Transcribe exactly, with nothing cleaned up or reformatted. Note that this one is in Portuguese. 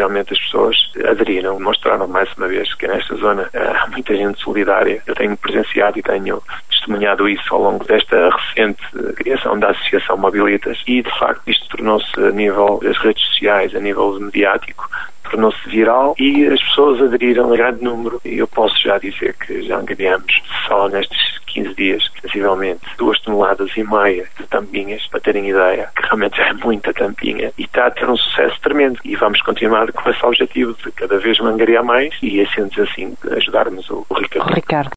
realmente as pessoas aderiram, mostraram mais uma vez que nesta zona há muita gente solidária. Eu tenho presenciado e tenho testemunhado isso ao longo desta recente criação da Associação Mobilitas e, de facto, isto tornou-se a nível das redes sociais, a nível mediático, tornou-se viral e as pessoas aderiram a grande número e eu posso já dizer que já angariamos só nestes quinze dias, sensivelmente, duas toneladas e meia de tampinhas, para terem ideia, que realmente é muita tampinha e está a ter um sucesso tremendo e vamos continuar com esse objetivo de cada vez angariar mais e, sendo assim, ajudarmos o, o Ricardo. Ricardo.